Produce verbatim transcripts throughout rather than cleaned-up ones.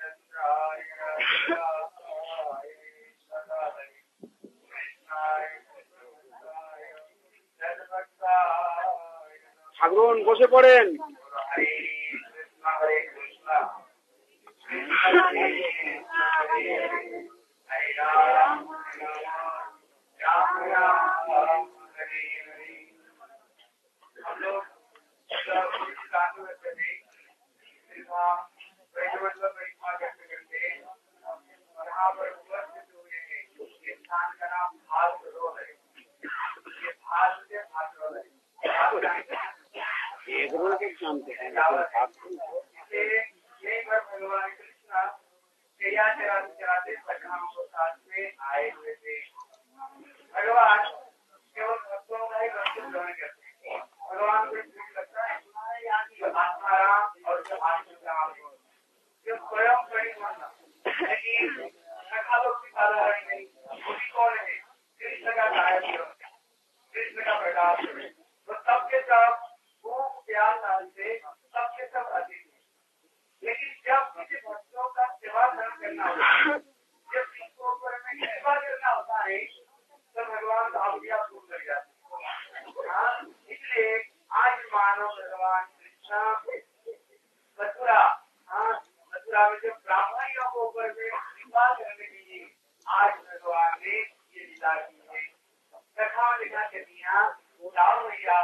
ঠাকুরন বসে পড়েন। जानते हैं भगवान कृष्ण क्रिया चराते चराते सखाओं के साथ में आए हुए थे। भगवान केवल भक्तों का ही दर्शन ग्रहण करते हैं। भगवान को लगता है हमारे यहाँ की आत्माराम और जो आत्मराम जो स्वयं कहीं बनना, लेकिन सखा लोग की साधारण नहीं, वो भी कौन है? कृष्ण का गायक, कृष्ण का प्रकाश है। तो सबके सब भूख प्यास से सबके सब अधिक है। लेकिन जब किसी भक्तों का सेवा धर्म करना होता है, जब इनको ऊपर में सेवा करना होता है, तो भगवान का अभ्यास भूल लग जाते हैं। इसलिए आज मानव भगवान कृष्ण मथुरा, हाँ मथुरा में जब ब्राह्मणों को ऊपर में कृपा करने के लिए आज भगवान ने ये लीला की है। कथा लिखा चलिया जाओ भैया,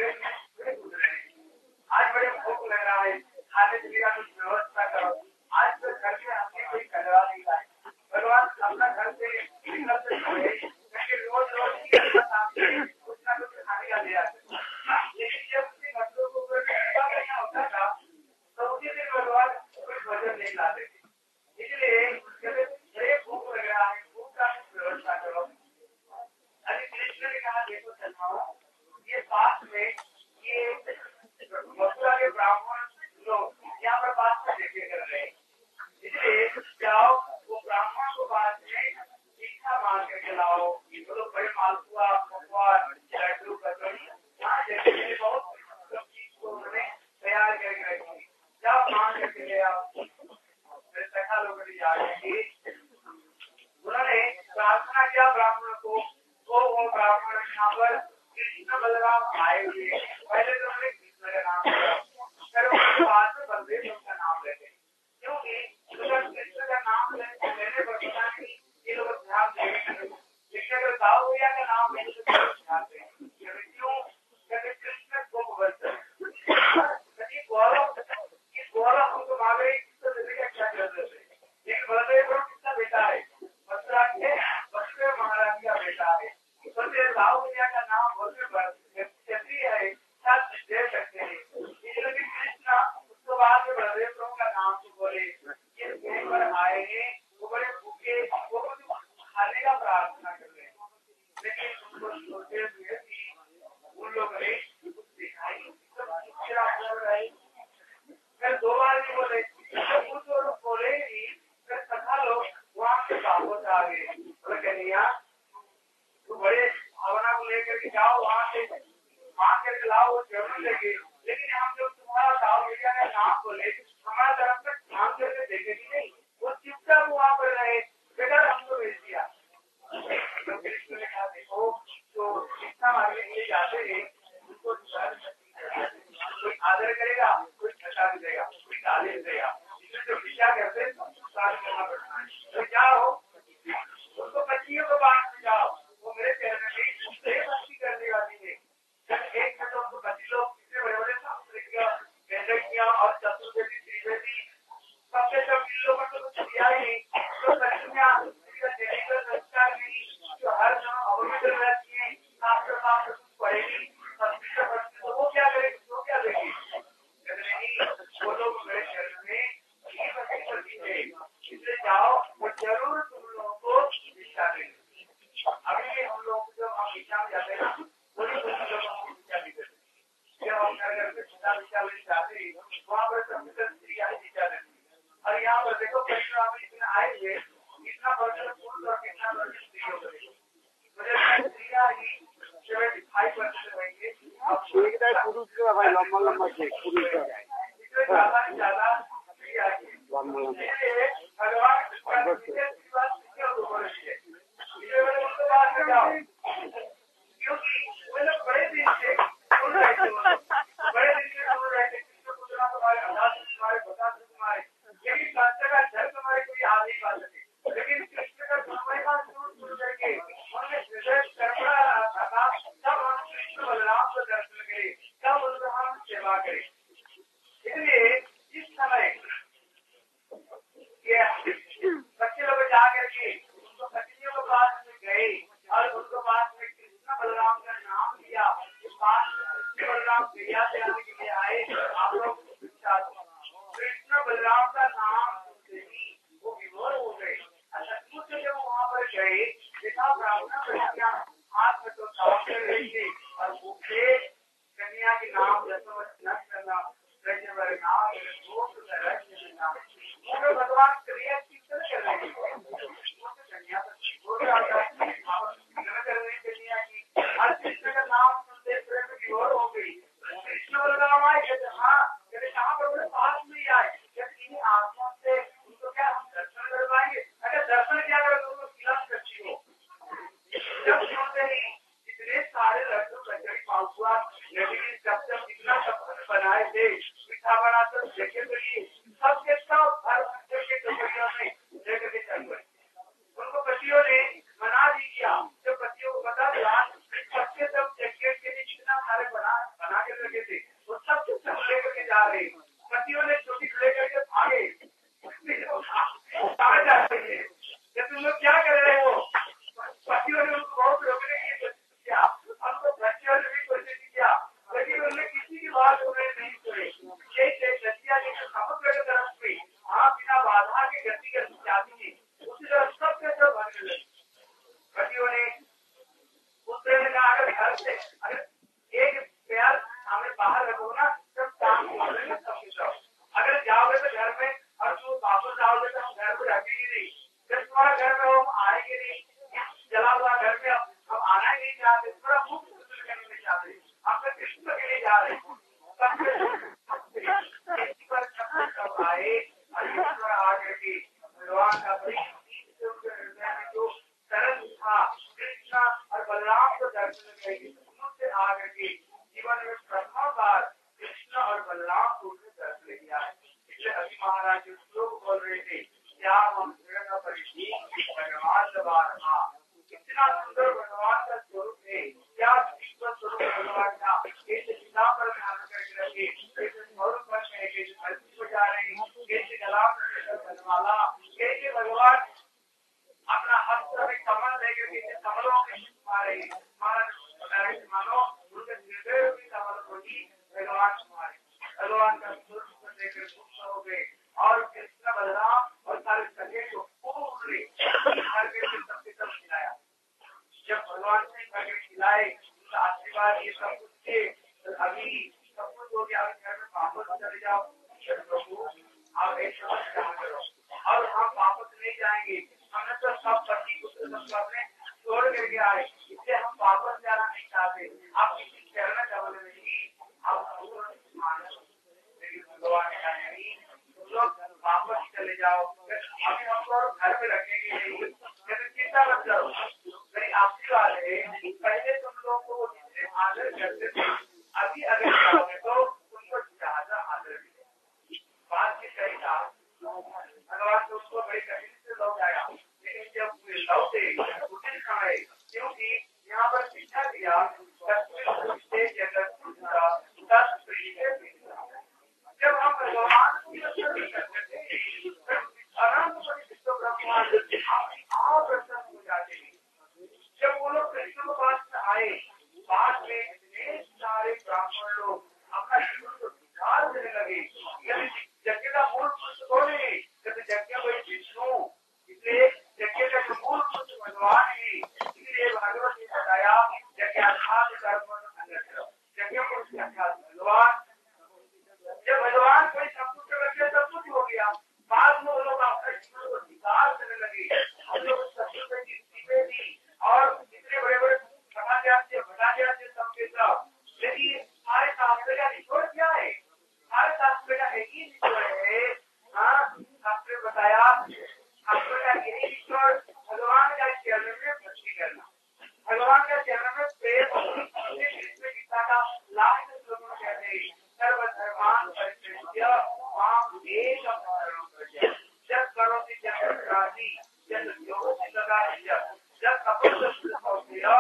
आज बड़े भूख लग रहा है, खाने पीने का कुछ व्यवस्था करो। आज तो घर से हमने कोई कलवा नहीं लाए। भगवान अपना घर से निकलते हुए रोज रोज कुछ ना कुछ खाने का ले आते। लेकिन जब उसके बच्चों को कृपा करना होता था तो उसी दिन भगवान कोई भोजन नहीं लाते थे। इसलिए जब बड़े भूख लग रहा है, भूख का कुछ व्यवस्था करो। अरे कृष्ण ने कहा देखो चलवाओ, ये पास में ये मथुरा के ब्राह्मण लोग यहाँ पर बात में देखे कर रहे हैं। इसलिए जाओ वो ब्राह्मण को बाद में इच्छा मांग करके लाओ। वो लोग बड़े मालपुआ पकवान लड्डू कचौड़ी जैसे बहुत सब चीज को उन्होंने तैयार करके रखी। जाओ मांग करके ले आओ। फिर सखा लोगों ने जाके उन्होंने प्रार्थना किया ब्राह्मण को। वो वो ब्राह्मण यहाँ पर कृष्ण बलराम आए हुए। पहले तो उन्होंने कृष्ण का नाम लिया, फिर उसके बाद में बलदेव का नाम लेते, क्योंकि कृष्ण का नाम लेने पर पता नहीं ये लोग ध्यान देंगे। लेकिन अगर दाऊ भैया का नाम लेते तो ध्यान देंगे। क्यों? क्योंकि कृष्ण को बोलते हैं गौरव, इस गौरव हमको मांगे तो देने का क्या जरूरत है। लेकिन बलदेव किसका बेटा है? मथुरा के बसवे महाराज का बेटा है। तो दाऊ भैया का नाम बोलने पर क्षत्रिय है, दे सकते हैं। इसलिए कृष्ण उसके बाद में बलदेव प्रभु का नाम तो बोले। ये पर आए हैं, वो बड़े भूखे, वो खाने का प्रार्थना कर रहे हैं। लेकिन उनको सोचते हुए कि उन लोगों ने कुछ दिखाई फिर दो बार भी बोले, कुछ लोग बोले ही, फिर सखा लोग वहाँ से वापस आ गए। बोले कन्हैया तो बड़े भावना को लेकर के जाओ, वहाँ से मांग करके लाओ, वो जरूर लेंगे। लेकिन हम जब तुम्हारा दाऊ भैया का नाम बोले, हमारा तरफ तक ध्यान करके देखेगी नहीं। वो चुपचाप वहाँ पर रहे, बेटा हमको भेज दिया। तो कृष्ण ने कहा देखो, तो जितना मांगने के लिए जाते हैं उनको कोई आदर करेगा, कोई छटा भी देगा, कोई गाली देगा। इसलिए जो विचार करते हैं साथ करना पड़ता है। तो जाओ उसको बच्चियों को बात में जाओ, वो मेरे चरण में भक्ति करने वाली है। जब एक में तो उनको बच्ची लोग इतने बड़े बड़े सांस्कृतिक और चतुर्वेदी त्रिवेदी सबसे सब इन लोगों को कुछ दिया ही नहीं। तो लक्ष्मियाँ देने का संस्कार नहीं, जो हर जगह अवमित्र रहती है, शास्त्र शास्त्र कुछ पढ़ेगी, संस्कृत पढ़ती तो वो क्या करेगी, वो क्या देगी? नहीं, वो लोग मेरे चरण में ही भक्ति करती है। इसलिए जाओ, वो जरूर तुम लोगों को दिशा देंगे। अभी हम लोग जब हम दिशा में जाते हैं ना, वही लोग हमको दिशा भी देते हैं। जब हम घर घर से दिशा दिशा में जाते हैं, वहाँ पर सबसे स्त्रियाँ ही दिशा देती है। और यहाँ पर देखो परिश्रम इतना आए हुए, कितना परसेंट पुरुष और कितना परसेंट स्त्रियों को देखो। मुझे स्त्रियाँ ही सेवेंटी फाइव परसेंट रहेंगे। अब पुरुष का भाई लंबा लंबा से पुरुष का इसमें ज्यादा से ज्यादा स्त्रियाँ ही इसलिए भगवान उनके पास में जाओ, क्योंकि वे लोग बड़े दिन से सुन रहे थे, बड़े दिन से सुन रहे थे कृष्ण पूजना तुम्हारे अनाथ तुम्हारे बता तुम्हारे, लेकिन कृष्ण का जल तुम्हारे कोई आ नहीं पा सके। लेकिन कृष्ण का तुम्हारे पास सुन सुन करके उनमें हृदय तड़पड़ा रहा था, तब हम कृष्ण बलराम को दर्शन करें, तब उनको हम सेवा करें। इसलिए इस समय बच्चे लोग जाकर के उनको पत्नियों के पास में गए और उनको पास में कृष्ण बलराम का नाम लिया। इस बात कृष्ण बलराम क्रिया से आने के लिए आए, आप लोग कृष्ण बलराम का नाम सुनते ही वो विभोर हो गए। सचमुच जब वहाँ पर गए देखा ब्राह्मण कन्या हाथ में तो काम कर रही थी और भूखे कन्या के नाम न करना भगवान क्रिया कीर्तन कर रहे हैं, कन्या कर रही कन्या की हर कृष्ण का नाम सुनते प्रेम की ओर हो गई। कृष्ण बलराम आए कहते हाँ कहते कहाँ पर पास में ही आए, कहते इन आंखों से उनको क्या हम दर्शन कर पाएंगे? अगर दर्शन क्या करें तो उनको खिला करती हो। जब सुनते ही इतने सारे लड्डू कचौड़ी मालपुआ लड्डू जब जब इतना सब बनाए थे, मीठा बनाकर देखे तो ये सबके सब हर बच्चे के टोकरियों में लेकर के चल गए। उनको पतियों ने मना भी किया, जब पतियों को पता चला बच्चे सब जैकेट के लिए कितना सारे बना बना के रखे थे वो सब सब लेकर के जा रहे। पतियों ने छोटी लेकर के भागे, कहा जाते हैं जब तुम लोग क्या कर रहे हो? पतियों ने उनको बहुत रोकने की कोशिश किया, हमको बच्चों ने भी कोशिश किया, लेकिन उन्होंने किसी की बात उन्हें नहीं सुनी। ये नदिया के समुद्र की तरफ में वहाँ बिना बाधा के गति करती जाती थी, उसी तरह सबके सब भरने लगे। पतियों ने उससे ने कहा अगर घर से अगर एक प्यार हमें बाहर रखो ना तब काम करेंगे सबके सब। अगर जाओगे तो घर में और तुम वापस आओगे तो हम घर में रखेंगे नहीं। जब तुम्हारा घर में हम आएंगे नहीं, जला हुआ घर में हम आना ही नहीं चाहते, थोड़ा मुक्त करने नहीं चाहते, हम तो कृष्ण के लिए जा रहे हैं। सब आए और आगे की भगवान का जो सरल था कृष्ण और बलराम को दर्शन करेंगे उनसे आगे की जीवन में प्रथम बार कृष्ण और बलराम को दर्शन किया है। इसलिए अभी महाराज जो श्लोक बोल रहे थे क्या हम भगवान दबारा, इतना सुंदर भगवान का स्वरूप है, क्या विश्व स्वरूप भगवान का कैसे पिता पर ध्यान करके रखे, कैसे स्वरूप पर कैसे धरती पर जा रहे, कैसे गला बनवाला, कैसे भगवान अपना हस्त में कमल लेकर के कमलों में मारे मानो उनके हृदय की कमल को ही भगवान मारे। भगवान का स्वरूप देखकर खुश हो गए और कृष्ण बलराम और सारे सगे को पूरे हर के सबके सब खिलाया। जब भगवान ने घर खिलाए उनका आशीर्वाद ये सब कुछ थे, तो अभी सब कुछ हो गया, घर में वापस चले जाओ प्रभु आप एक शब्द कहा करो और हम वापस नहीं जाएंगे। हमने तो सब पति पुत्र सब अपने छोड़ करके आए, इसलिए हम वापस जाना नहीं चाहते। आप किसी चरण कमल नहीं आप लेकिन भगवान ने कहा नहीं तुम लोग वापस चले जाओ, अभी हमको घर में रखेंगे नहीं, चिंता मत करो। मेरी आपकी बात है पहले तुम लोग को जितने आदर करते थे अभी अगर जाओगे तो उनको ज्यादा आदर मिलेगा। बात की सही था, भगवान तो उसको बड़ी कठिन से लौट आया, लेकिन जब लौटे उचित समय क्योंकि यहाँ पर शिक्षा दिया जब हम भगवान की करते थे अनंत ब्रह्मांड प्रसन्न हो जाते हैं। जब वो लोग कृष्ण के पास में आए, बाद में इतने सारे ब्राह्मण लोग अपना समाधि जब योग लगा दिया जब कपड़ हो गया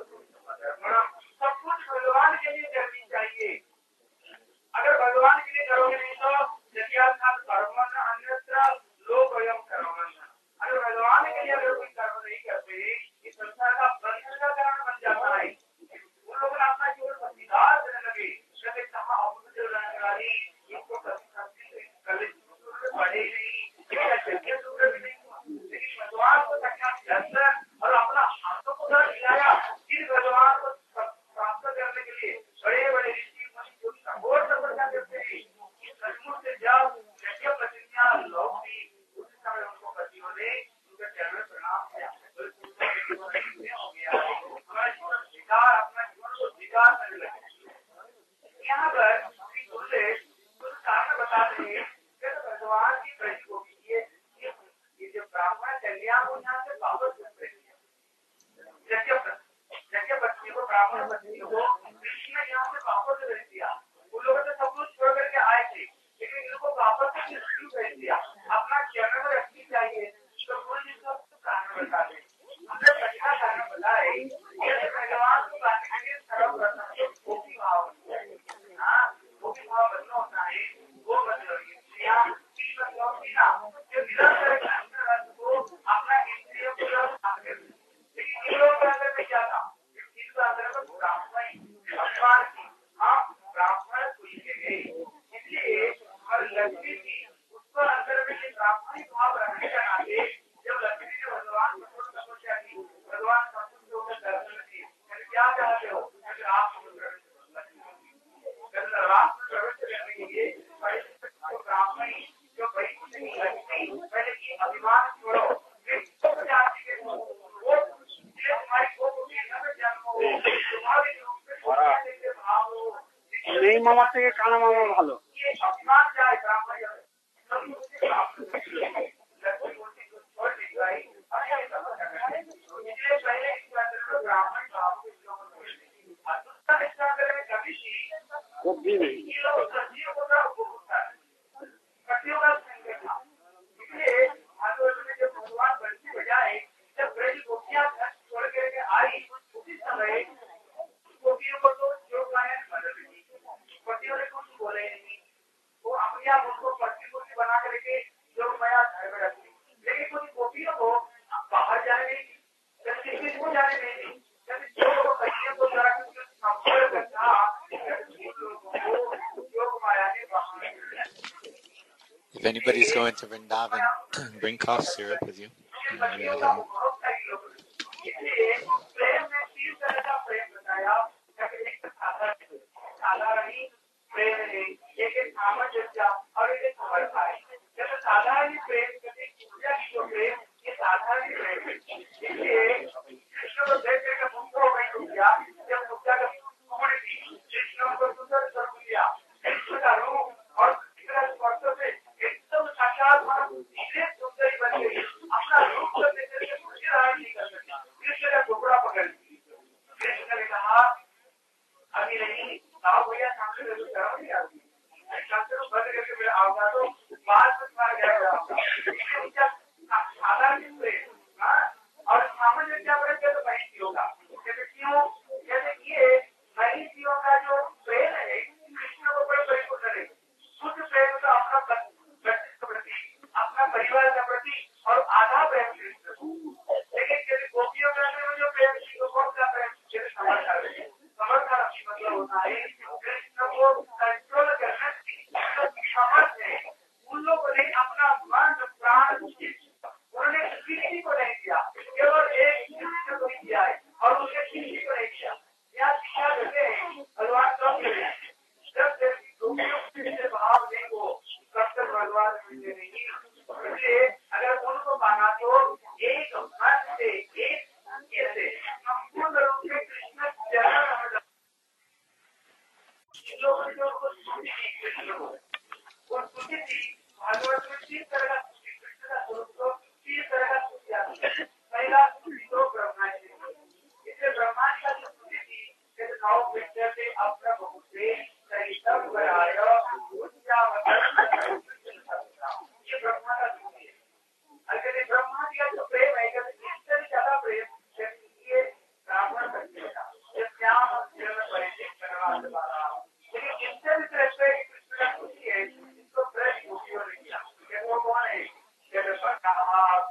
सब कुछ भगवान के लिए करनी चाहिए। अगर भगवान के लिए करोगे नहीं तो यज्ञार्थात् कर्मण अन्यत्र लोकयं कर्मण। अगर भगवान के लिए अगर कोई कर्म नहीं करते इस संसार का बंधन का कारण बन जाता है। उन लोगों ने अपना केवल प्रतिकार देने लगे जैसे कहा वाली इनको पढ़े नहीं सूत्र भी नहीं हुआ लेकिन भगवान को साक्षात और अपना हाथों को दर्द दिलाया फिर भगवान को प्राप्त करने के लिए बड़े बड़े ऋषि मुनि जो कठोर तपस्या करते हैं सचमुच से जब यज्ञ प्रतिज्ञा लौटी उस समय उनको पतियों ने उनके चरण प्रणाम किया हो गया हमारा जीवन स्वीकार अपना जीवन को स्वीकार करने लगे। यहाँ पर श्री गुरुदेव कुछ कारण बता रहे हैं कि भगवान की प्रति को ये जो ब्राह्मण कल्याण को यहाँ से वापस कर यज्ञ यज्ञ पत्नी को ब्राह्मण पत्नी को कृष्ण ने यहाँ से वापस भेज दिया। उन लोगों ने सब कुछ छोड़ करके आए थे लेकिन इनको वापस क्यों भेज दिया अपना चरण में रखनी चाहिए तो गुरु सब कारण बता रहे हमने पहला कारण बताए भगवान को पाने के लिए सर्वप्रथम भक्ति भाव हाँ भक्ति भाव बदलो होता है वो बदलो जो निरंतर अंतरंग को अपना इंद्रिय पूरा लेकिन इन लोगों के अंदर में क्या था इनका अंदर में ब्राह्मण भगवान की हम ब्राह्मण को लिखे गए इसलिए हर लक्ष्मी की उसको अंदर में ये ब्राह्मणी भाव रखने का नाते जब लक्ष्मी ने भगवान को तपस्या की भगवान संतुष्ट होकर दर्शन दिए क्या चाहते हो अगर आप राम प्रवेश करने के लिए ब्राह्मणी जो वैकुंठ की लक्ष्मी पहले की अभिमान छोड़ो फिर जाति के वो तुम्हारी वो जन्म हो तुम्हारे भाव हो नहीं मामा থেকে কানা মামা ভালো ये अभिमान चाहे ब्राह्मण लक्ष्मी मूर्ति को छोड़ दी गई इसलिए पहले इस ब्राह्मण भाव के और दूसरा इसका अंदर में कभी कभी नहीं ये लोग सब्जियों को ना होता है सब्जियों का संकेत था इसलिए भागवत में जब भगवान बंसी बजाए जब ब्रज गोपियां घर छोड़ करके आई उसी समय गोपियों को तो जो गायन बदल दी पतियों ने कुछ बोले नहीं वो अपने आप उनको पति मूर्ति बना करके जो माया घर में रखी लेकिन कुछ गोपियों को बाहर जाने नहीं दी जब किसी को जाने नहीं दी जब जो पतियों को जरा संपर्क था योग माया ने बाहर। If anybody is going to Vrindavan, bring cough syrup with you. एकदम साक्षात धीरे सुंदरी बन गई अपना रूप करने के लिए मुझे राय नहीं कर सकता कृष्ण ने टुकड़ा पकड़ कृष्ण ने कहा अभी नहीं आओ भैया सामने से करो नहीं आती शास्त्र बंद करके मेरा आऊंगा तो बाद में मार गया साधारण और सामान्य क्या बनेगा तो वही होगा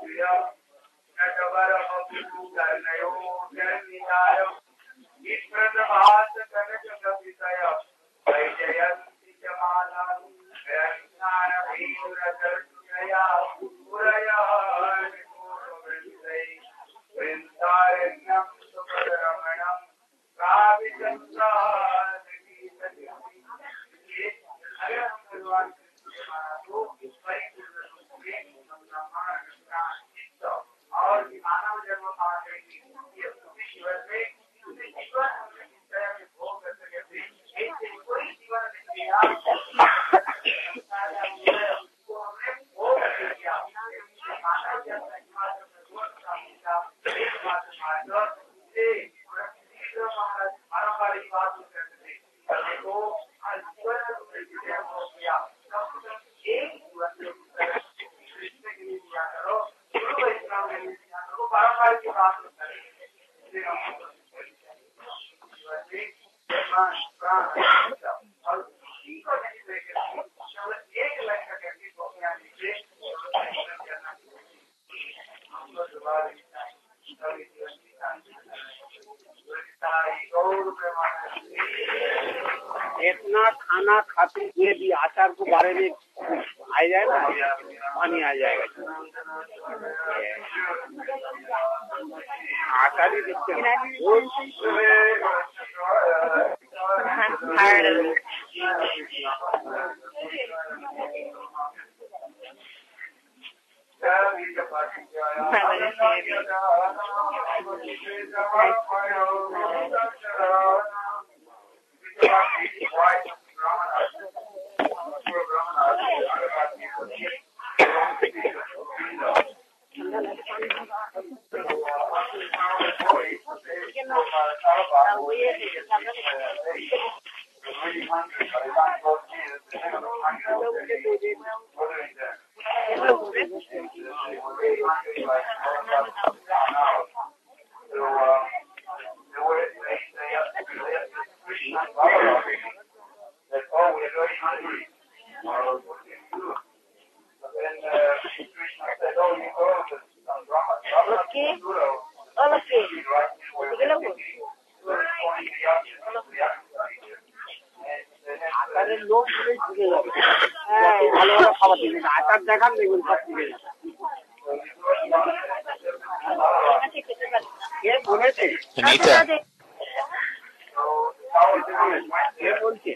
इतना खाना खाते हुए भी आचार को बारे में आ जाए ना, पानी आ जाएगा। आचार ही देखते हैं। लोग ভালো ভালো খাবার দিবে, আচার দেখান দেখুন সব দিবে। কে বলেছে? Anita. কে বলছে?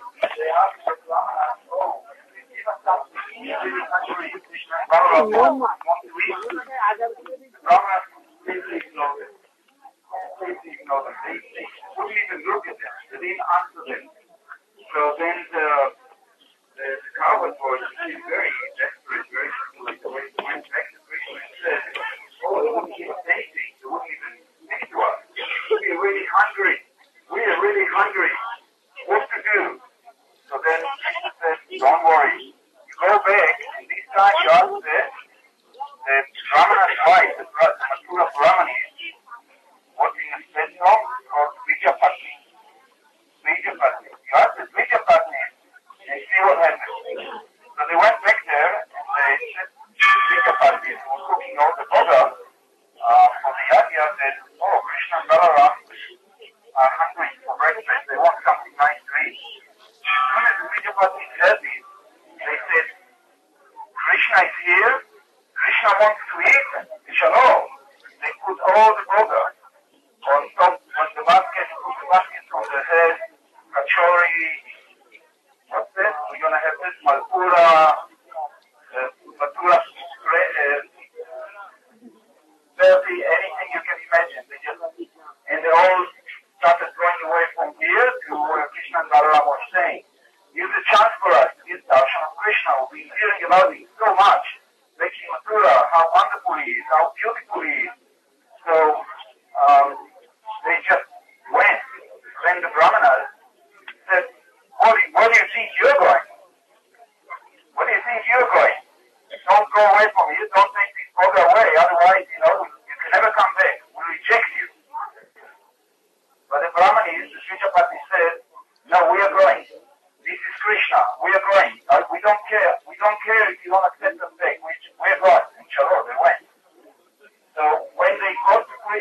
So then the, the, the cowboy boy became very desperate, very like the way he went back to Krishna and said, oh, they wouldn't give us anything, they wouldn't even speak to us. We are really hungry. We are really hungry. What to do? So then Krishna said, don't worry. You go back, and this time you ask that, that Ramana's wife, the Mathura Brahmanis, watching a special called Vijapati. Vijapati. You ask the Vijapati and see what happens. So they went back there and they said Vijapati, who was cooking all the boga uh, for the yajna, said, oh, Krishna and Balaram are hungry for breakfast. They want something nice to eat. As soon as the Vijapati heard this, they said, Krishna is here. Krishna wants to eat. Shalom. They put all the boga on top of the basket, put the basket on the head, kachori, what's that? We're going to have this malpura, uh, matura, uh, thirty, anything you can imagine. They just, and they all started going away from here to where Krishna and Balaram were saying, use a chance for us to get darshan of Krishna. We've been hearing about him so much. Making Mathura, how wonderful he is, how beautiful he is. So um, they just went. Then the Brahmanas said, where do, where do you think you're going? Where do you think you're going? Don't go away from here. Don't take this boga away. Otherwise, you know, you can never come back. We'll reject you. But the Brahmanis, the Vijapati said, no, we are going. This is Krishna. We are going. Uh, we don't care. We don't care if you don't accept us back. We, we're going. And Shalom, they went.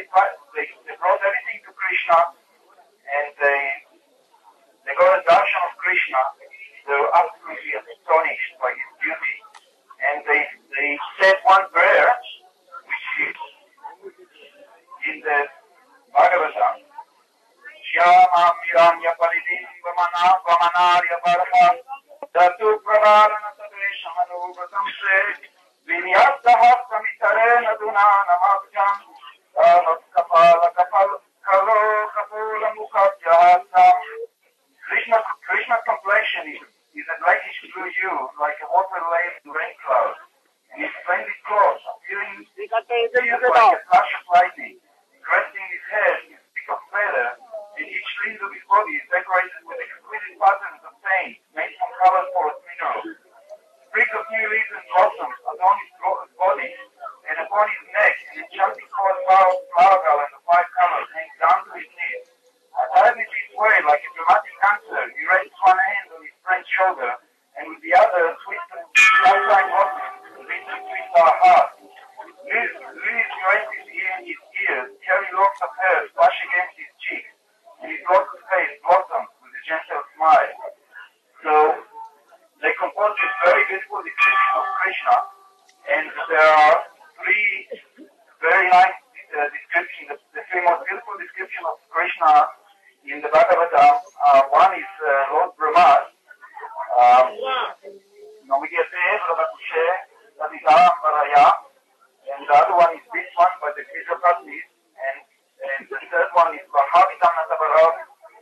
they, they, they brought everything to Krishna, and they, they got a darshan of Krishna. They were absolutely astonished by his beauty. And they, they said one prayer, which is in the Bhagavatam. Shyama Miranya Paridim Vamana Vamanarya Varha Datu Pravarana Sadesha Manubhatam Se Vinyasaha Samitarena Dunana Mabjam Kapala Kapala Kalo Kapula Mukhatyasam. Krishna, Krishna's complexion is, is a blackish blue hue, like a water-laden rain cloud. And his splendid clothes appearing like a flash of lightning. Cresting his head, his stick of feather, and each limb of his body is decorated with exquisite patterns of paint made from colored forest minerals. Sprigs of new leaves and blossoms adorn his body, and upon his neck, an enchanting colored flower garland of five colors hangs down to his knees. Attired in this way, like a dramatic dancer, he rests one hand on his friend's shoulder, and with the other twists lifetime motives to reach and twist our hearts. Lilies grace his ear in his ears, cherry locks of hair splash against his cheeks, and his lotus face blossoms with a gentle smile. So, they composed this very beautiful description of Krishna, and there are three very nice uh, descriptions, the, the three most beautiful descriptions of Krishna in the Bhagavatam. Uh, one is uh, Lord Brahma, um, and the other one is this one by the Krishnapatis, and, and the third one is Vahavitam Natabaram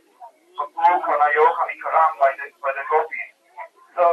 by the by the Gopis. So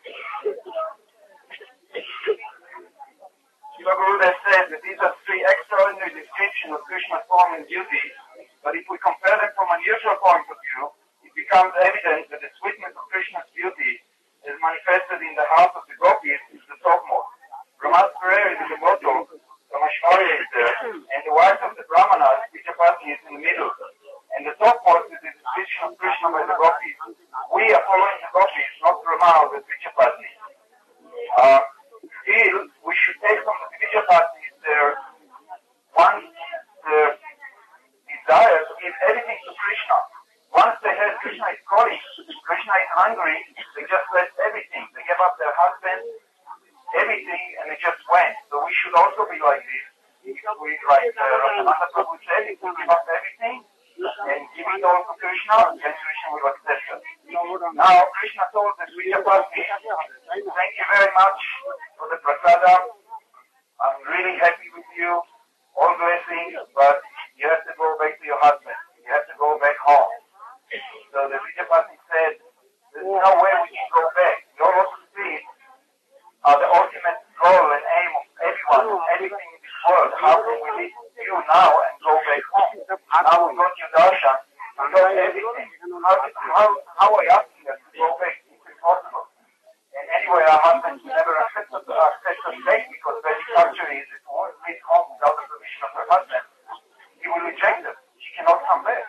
Shiva Gurudev said that these are three extraordinary descriptions of Krishna's form and beauty, but if we compare them from a neutral point of view, it becomes evident that the sweetness of Krishna's beauty is manifested in the heart of the Gopis is the topmost. Brahma's prayer is in the bottom, Ramashwarya is there, and the wife of the Brahmanas, Vichapatni, is in the middle. And the topmost is the description of Krishna by the Gopis. We are following the Gopis, not Brahma or the Vichapatni. Uh, still, we should take from the Vichapatnis their one their desire to give everything to Krishna. Once they heard Krishna is calling, Krishna is hungry, they just left everything. They gave up their husband, everything, and they just went. So we should also be like this. We, like uh, Raghunatha Prabhu said, if we give up everything and give it all to Krishna, then Krishna will accept us. Now, Krishna told the Vichapatni, thank you very much for the prasadam. I'm really happy with you, all blessings, but you have to go back to your husband. You have to go back home. So the Vichapatni said, there's no way we can go back. Your lotus feet are the ultimate goal and aim of everyone, everything in this world. How can we leave you now and go back home? Now we got your darshan, we got everything. How, how, how are you asking us to go back? It's impossible. And anyway, our husband never accepted us back because Vedic culture is if one leaves home without the permission of her husband, he will reject her. She cannot come back.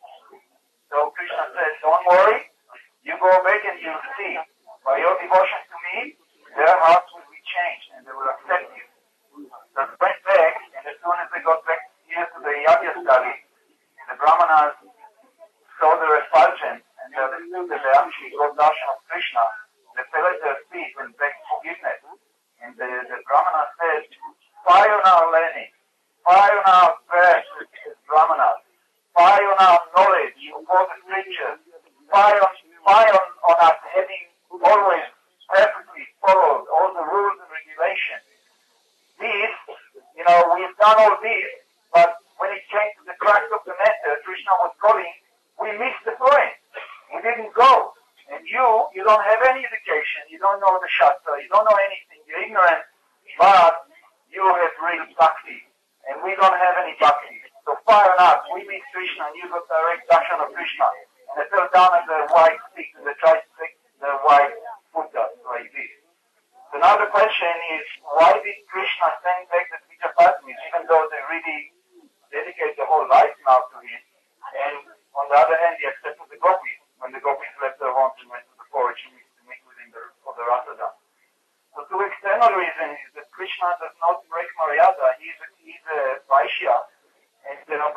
So Krishna said, don't worry, you go back and you'll see. By your devotion to me, their hearts will be changed and they will accept you. So they went back, and as soon as they got back here to the Yagyastali, the Brahmanas saw the refulgence and they understood that they actually got darshan of Krishna. They fell at their feet and begged forgiveness. And the, the Brahmana said, fire on our learning, fire on our prayers as Brahmanas, fire on our knowledge of all the scriptures, fire on, fire on, on us having always perfectly followed all the rules and regulations. This, you know, we've done all this, but when it came to the crux of the matter, Krishna was calling, we missed the point. We didn't go. And you, you don't have any education, you don't know the Shastra, you don't know anything, you're ignorant, but you have real bhakti, and we don't have any bhakti. So fire on us, we meet Krishna, and you got direct darshan of Krishna. And they fell down at the white stick, and they tried to take the white Buddha like this. So now the question is, why did Krishna send back the Vichapatnis, even though they really dedicate the whole life now to him? And on the other hand, he accepted the Gopis, when the Gopis left their homes and went to the forest to meet, to meet with him for the Rasadam. So two external reasons is that Krishna does not break Maryada. He's a, he's a Vaishya, and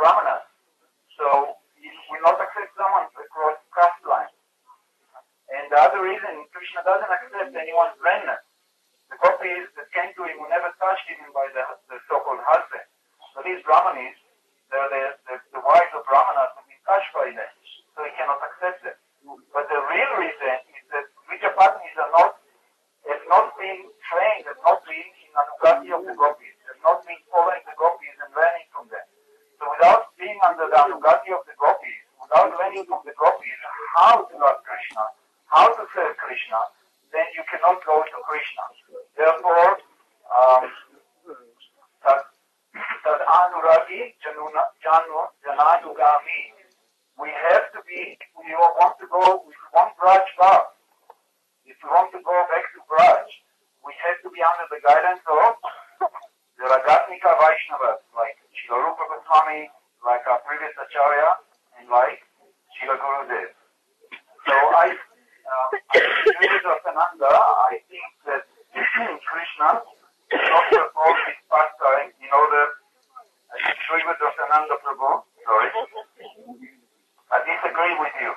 brahmanas. So he will not accept someone across caste lines. And the other reason Krishna doesn't accept anyone's brandness. The gopis that came to him were never touched even by the, the so-called husband. So these brahmanis, they're the, the, the wives of brahmanas have been touched by them, so he cannot accept them. But the real reason is that Vijayapatnis are not, have not been trained, have not been in Anugati of the gopis, have not been following the gopis and learning from them. So without being under the Anugati of the gopis, without learning from the gopis how to love Krishna, how to serve Krishna, then you cannot go to Krishna. Therefore, um, Tad Anuragi Jananugami. We have to be, we want to go with one Braj path. If we want to go back to Braj, we have to be under the guidance of the Ragatnika Vaishnavas, like Srila Rupa Goswami, like our previous Acharya, and like Srila Gurudev. So I, uh, with Rasananda, I think that Krishna not perform his pastime in order, I disagree with Rasananda Prabhu, sorry, I disagree with you.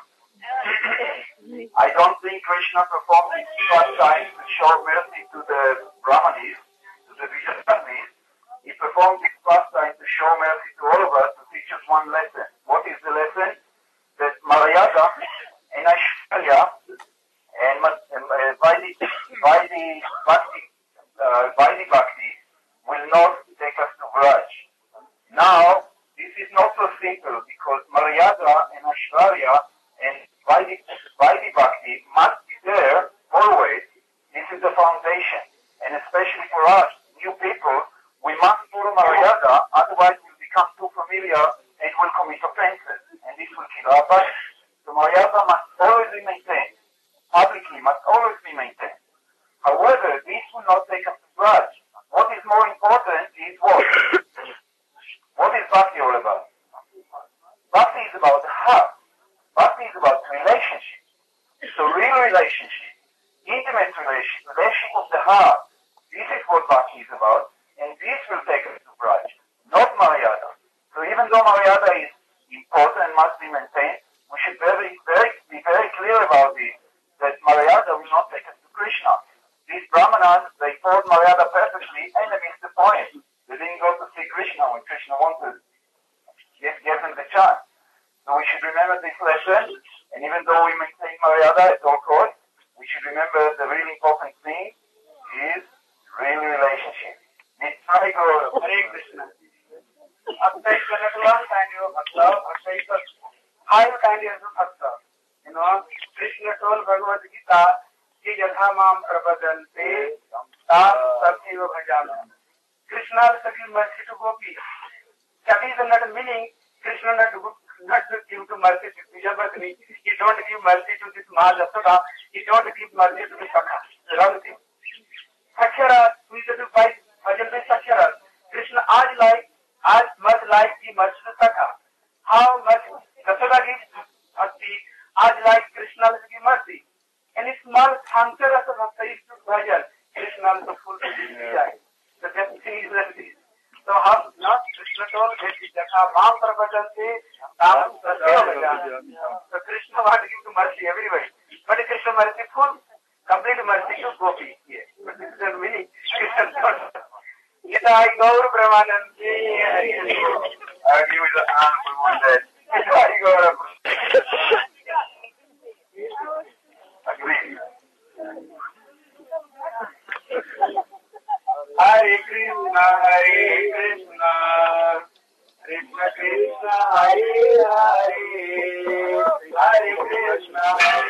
I don't think Krishna performed his pastime to show mercy to the Brahmanis, to the Vijayapatnis. He performed his pastime to show mercy to all of us, to teach us one lesson. What is the lesson? That Maryada and Aishwarya and uh, Vaidi, Vaidi, Bhakti, uh, Vaidi Bhakti will not take us to Braj. Now, this is not so simple because Maryada and Aishwarya and Vaidi, Vaidi Bhakti must be there always. This is the foundation. And especially for us, new people, we must follow Maryada, otherwise we'll become too familiar and will commit offenses. And this will kill our body. So Maryada must always be maintained. Publicly must always be maintained. However, this will not take us to Braj. What is more important is what? What is Bhakti all about? Bhakti is about the heart. Bhakti is about relationship. So real relationship, intimate relationship, relationship of the heart. This is what Bhakti is about, and this will take us to Braj, not Maryada. So even though Maryada is important and must be maintained, we should very, very, be very clear about this, that Maryada will not take us to Krishna. These Brahmanas, they followed Maryada perfectly, and they missed the point. They didn't go to see Krishna when Krishna wanted, give, give them the chance. So we should remember this lesson, and even though we maintain Maryada at all costs, we should remember the really important thing is real relationship. Nitai Gaur, Hare Krishna. Akshay Kanakala, kind of Bhakta, Akshay high kind of Bhakta. You know, Krishna told Bhagavad Gita, Ki Yatha Mam Prabhajante, Tam Satyiva Bhajana. Krishna is giving mercy to Gopi. That is not meaning Krishna not to, not to give to mercy to Vijayapatni. He don't give mercy to this Mahajasada. He don't give mercy to the Sakha. Wrong thing. Sakshara, we have to fight bhajan with Sakshara. Krishna as like, as much like he mercy to Sakha. How much Yashoda gives bhakti, as like Krishna will give mercy. And a small Sankara Bhakta is to bhajan. Krishna is the full Vijay. The destiny is like this. So how not Krishna told that Jatha Mam Prabhajante, Tam Satyiva Bhajana. So Krishna wants to give to mercy everybody. But Krishna mercy full, complete mercy to Gopi. Yes. But this is the meaning. Krishna told. Nitai Gaur Brahmanandi. I give you the hand for one day. Nitai Gaur Agree. Hare Krishna, Hare Krishna, Krishna Krishna, Hare Hare, Hare Krishna, Hare